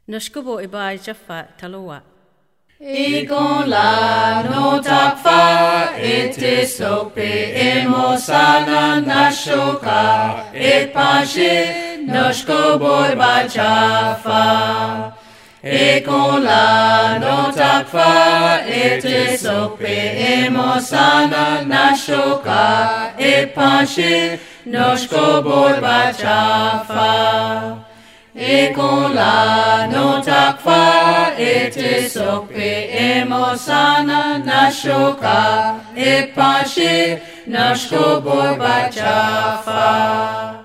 Noshkubo ibai jaffa taloa. Ikon la no takfa ete sope emosana nashoka et panche noshkubo ibai jaffa. Ikon la no takfa ete sope emosana nashoka et panche noshkubo ibai jaffa. Ekon la no takfa ete sope emosana nashoka et panche noshko borba chafa.